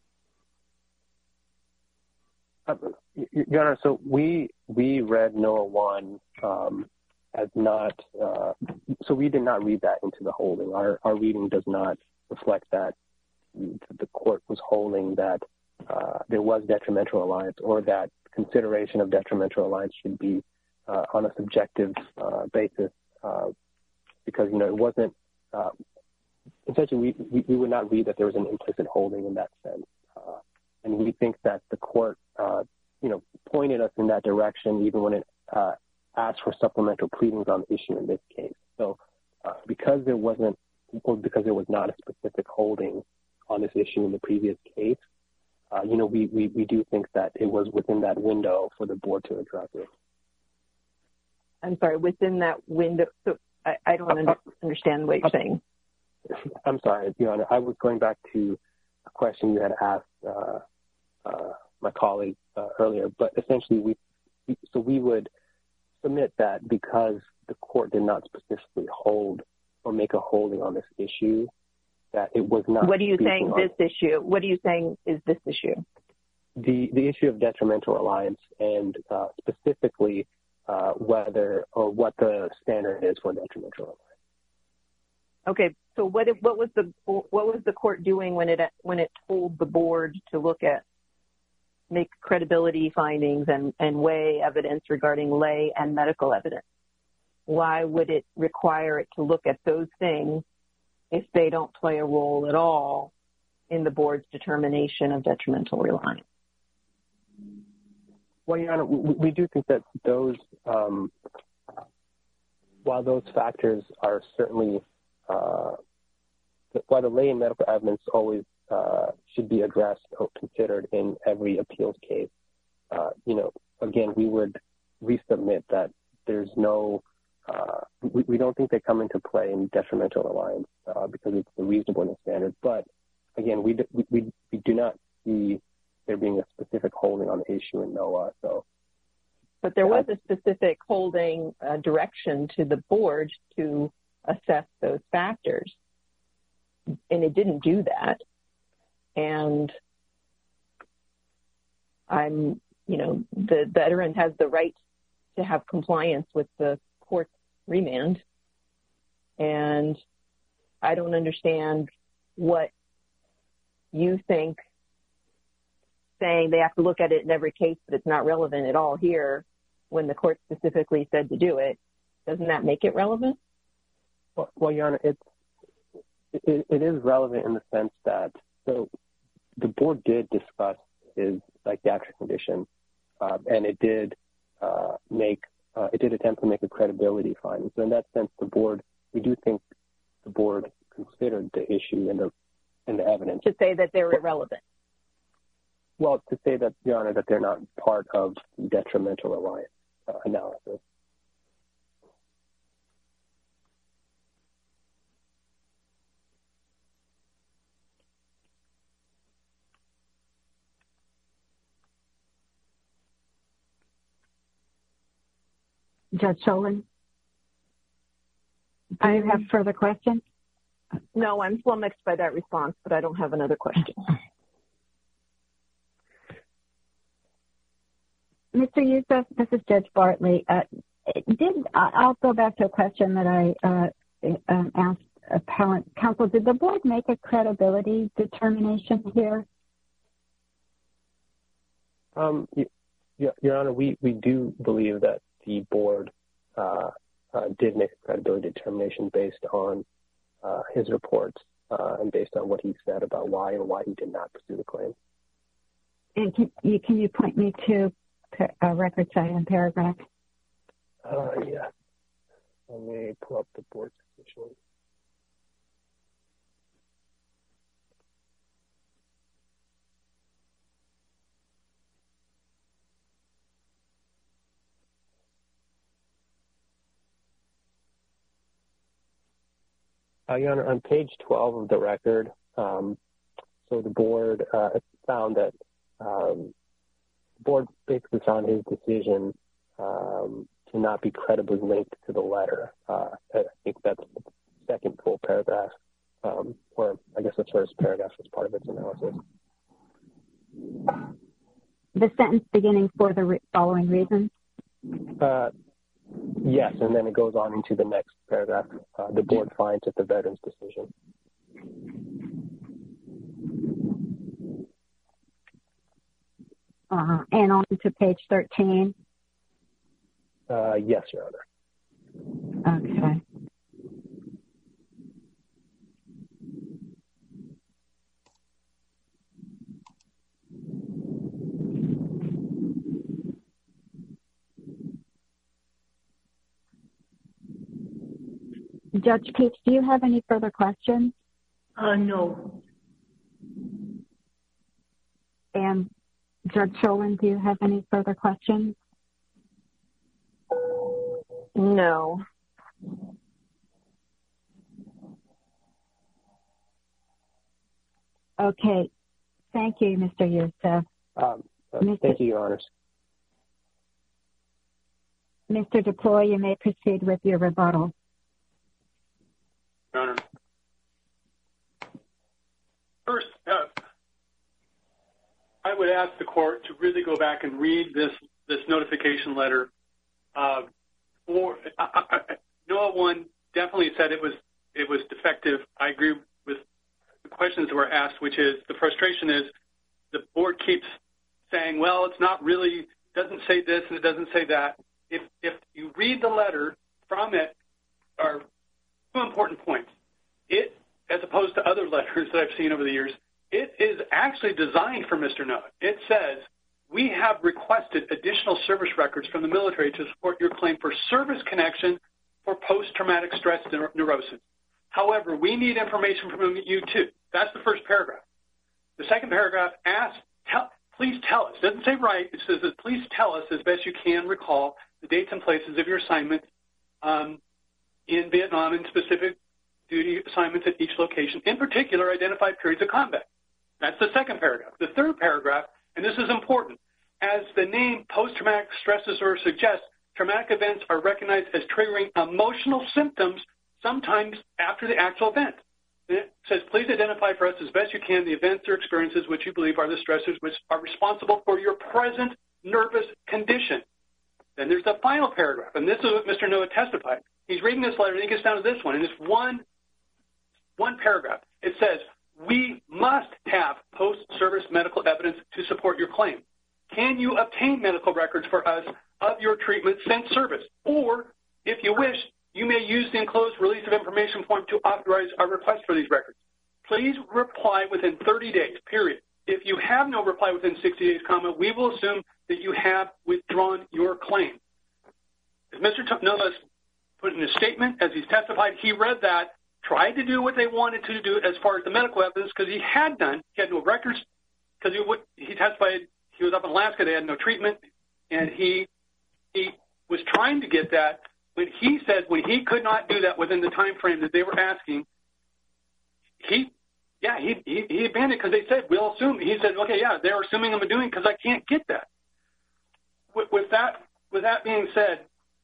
Your Honor, so we read NOAA 1 as not, so we did not read that into the holding. Our reading does not reflect that the court was holding that there was detrimental reliance or that consideration of detrimental reliance should be on a subjective basis because, it wasn't, essentially we would not read that there was an implicit holding in that sense. And we think that the court, pointed us in that direction even when it asked for supplemental pleadings on the issue in this case. So because there was not a specific holding on this issue in the previous case, we do think that it was within that window for the board to address it. I'm sorry, within that window. So I don't understand what you're saying. I'm sorry, Your Honor. I was going back to a question you had asked my colleague earlier, but essentially we would submit that because the court did not specifically hold or make a holding on this issue, that it was not. What are you saying this issue? What are you saying is this issue? The issue of detrimental reliance and specifically whether or what the standard is for detrimental reliance. Okay, so what was the court doing when it told the board to make credibility findings and weigh evidence regarding lay and medical evidence? Why would it require it to look at those things if they don't play a role at all in the board's determination of detrimental reliance? Well, Your Honor, we do think that those, while those factors are certainly, while the lay and medical evidence always should be addressed or considered in every appeals case, again, we would resubmit that there's no, we don't think they come into play in detrimental reliance because it's the reasonableness standard. But again, we do not see there being a specific holding on the issue in NOAA. But there was a specific holding direction to the board to assess those factors, and it didn't do that. And the veteran has the right to have compliance with the court's remand. And I don't understand what you think saying they have to look at it in every case, but it's not relevant at all here when the court specifically said to do it. Doesn't that make it relevant? Well, Your Honor, it is relevant in the sense that the board did discuss his psychiatric condition, and it did attempt to make a credibility finding. So in that sense, we do think the board considered the issue in the evidence. To say that they're irrelevant. Well, to say that, Your Honor, that they're not part of detrimental reliance analysis. Judge Solon, do you have further questions? No, I'm flummoxed by that response, but I don't have another question. Mr. Youssef, this is Judge Bartley. I'll go back to a question that I asked appellant counsel. Did the board make a credibility determination here? Your Honor, we do believe that the board did make a credibility determination based on his reports and based on what he said about why he did not pursue the claim. And can you point me to a record site and paragraph? Yeah. Let me pull up the board's decision. Your Honor, on page 12 of the record, so the board found that the board basically found his decision to not be credibly linked to the letter. I think that's the second full paragraph, or I guess the first paragraph was part of its analysis. The sentence beginning for the following reasons? Yes, and then it goes on into the next paragraph. The board finds that the veteran's decision. And on to page 13? Yes, Your Honor. Okay. Judge Peach, do you have any further questions? No. And Judge Sholin, do you have any further questions? No. Okay. Thank you, Mr. Youssef. Thank you, Your Honors. Mr. Deploy, you may proceed with your rebuttal. Your Honor. First, I would ask the court to really go back and read this notification letter. Noah 1 definitely said it was defective. I agree with the questions that were asked, which is the frustration is the board keeps saying, well, it's not really, doesn't say this and it doesn't say that. If you read the letter from it, are two important points. It, as opposed to other letters that I've seen over the years, it is actually designed for Mr. Noah. It says, we have requested additional service records from the military to support your claim for service connection for post-traumatic stress neurosis. However, we need information from you too. That's the first paragraph. The second paragraph asks, please tell us. It doesn't say right. It says, please tell us as best you can recall the dates and places of your assignment in Vietnam and specific duty assignments at each location. In particular, identify periods of combat. That's the second paragraph. The third paragraph, and this is important, as the name post-traumatic stress disorder suggests, traumatic events are recognized as triggering emotional symptoms sometimes after the actual event. And it says, please identify for us as best you can the events or experiences which you believe are the stressors which are responsible for your present nervous condition. Then there's the final paragraph, and this is what Mr. Noah testified. He's reading this letter, and he gets down to this one, and it's one paragraph. It says, we must have post-service medical evidence to support your claim. Can you obtain medical records for us of your treatment since service? Or, if you wish, you may use the enclosed release of information form to authorize our request for these records. Please reply within 30 days, period. If you have no reply within 60 days, we will assume that you have withdrawn your claim. As Mr. Noah put in his statement, as he's testified, he read that, tried to do what they wanted to do as far as the medical evidence, because he had no records, because he testified he was up in Alaska, they had no treatment, and he was trying to get that. When he said when he could not do that within the time frame that they were asking, he abandoned it because they said, we'll assume. He said, okay, yeah, they're assuming I'm doing because I can't get that. With that being said,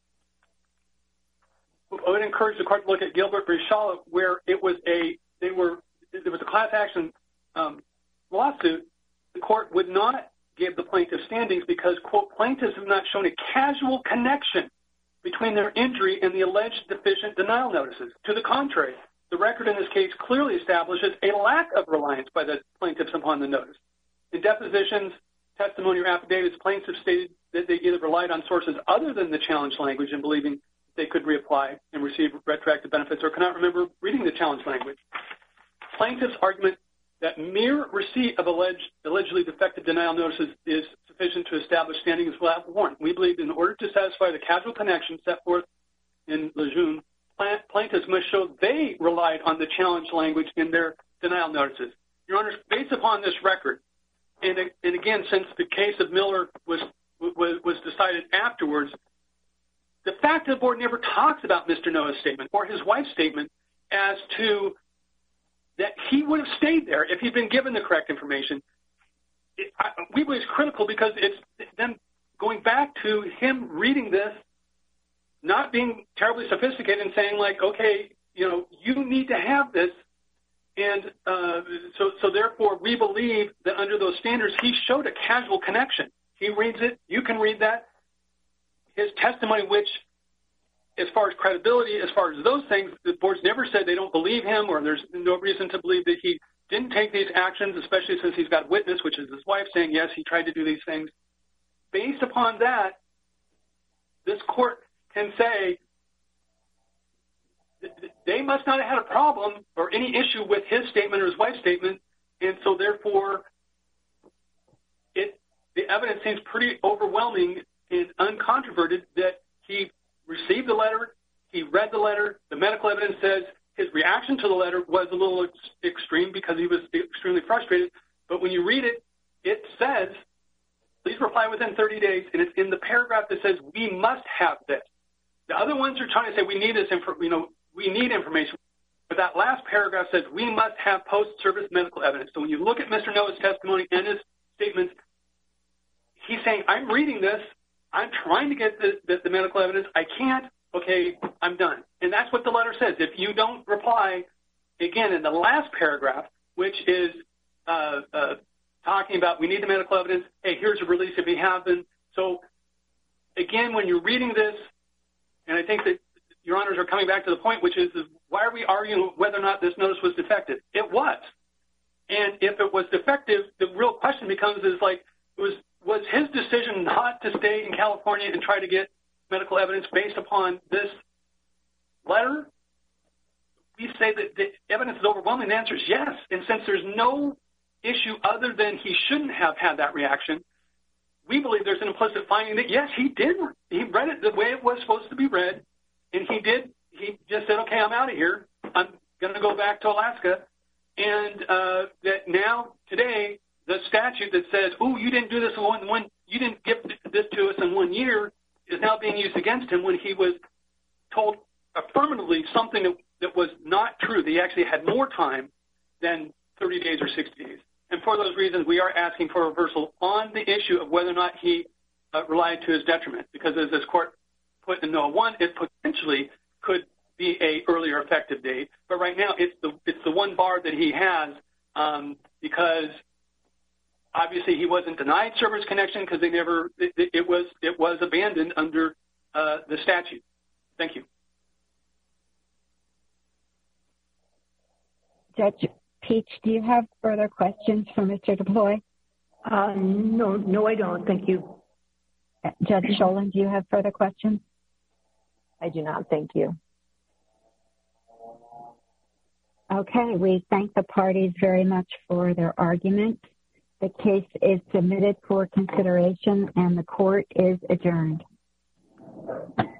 I would encourage the court to look at Gilbert v. Shaw, where there was a class action lawsuit. The court would not give the plaintiff standings because, quote, plaintiffs have not shown a causal connection between their injury and the alleged deficient denial notices. To the contrary, the record in this case clearly establishes a lack of reliance by the plaintiffs upon the notice. In depositions, testimony, or affidavits, plaintiffs stated that they either relied on sources other than the challenge language in believing they could reapply and receive retroactive benefits, or cannot remember reading the challenge language. Plaintiffs' argument that mere receipt of allegedly defective denial notices is sufficient to establish standing is without warrant. We believe in order to satisfy the causal connection set forth in Lejeune, plaintiffs must show they relied on the challenge language in their denial notices. Your Honor, based upon this record, and again, since the case of Miller was decided afterwards, the fact that the board never talks about Mr. Noah's statement or his wife's statement as to that he would have stayed there if he'd been given the correct information. We believe it's critical because it's then going back to him reading this, not being terribly sophisticated and saying like, okay, you need to have this. And so therefore we believe that under those standards, he showed a casual connection. He reads it. You can read that. His testimony, which as far as credibility, as far as those things, the board's never said they don't believe him or there's no reason to believe that he didn't take these actions, especially since he's got a witness, which is his wife, saying, yes, he tried to do these things. Based upon that, this court can say they must not have had a problem or any issue with his statement or his wife's statement, and so therefore the evidence seems pretty overwhelming and uncontroverted that he received the letter, he read the letter, the medical evidence says his reaction to the letter was a little extreme because he was extremely frustrated, but when you read it, it says, please reply within 30 days, and it's in the paragraph that says we must have this. The other ones are trying to say we need this we need information, but that last paragraph says we must have post-service medical evidence. So when you look at Mr. Noah's testimony and his statements, he's saying, I'm reading this, I'm trying to get the medical evidence, I can't, okay, I'm done. And that's what the letter says. If you don't reply, again, in the last paragraph, which is talking about we need the medical evidence, hey, here's a release if you haven't. So, again, when you're reading this, and I think that Your Honors are coming back to the point, which is why are we arguing whether or not this notice was defective? It was. And if it was defective, the real question becomes is like, was his decision not to stay in California and try to get medical evidence based upon this letter? We say that the evidence is overwhelming. The answer is yes. And since there's no issue other than he shouldn't have had that reaction, we believe there's an implicit finding that, yes, he did. He read it the way it was supposed to be read, and he did. He just said, okay, I'm out of here. I'm going to go back to Alaska. And that now, today, the statute that says, oh, you didn't do this in one, you didn't give this to us in 1 year, is now being used against him when he was told affirmatively something that was not true. That he actually had more time than 30 days or 60 days. And for those reasons, we are asking for a reversal on the issue of whether or not he relied to his detriment. Because as this court put in Noah 1, it potentially could be a earlier effective date. But right now, it's the one bar that he has because obviously he wasn't denied service connection because it was abandoned under the statute. Thank you. Judge Peach, do you have further questions for Mr. DePloy? No, I don't. Thank you. Judge Sholin, do you have further questions? I do not. Thank you. Okay, we thank the parties very much for their argument. The case is submitted for consideration and the court is adjourned.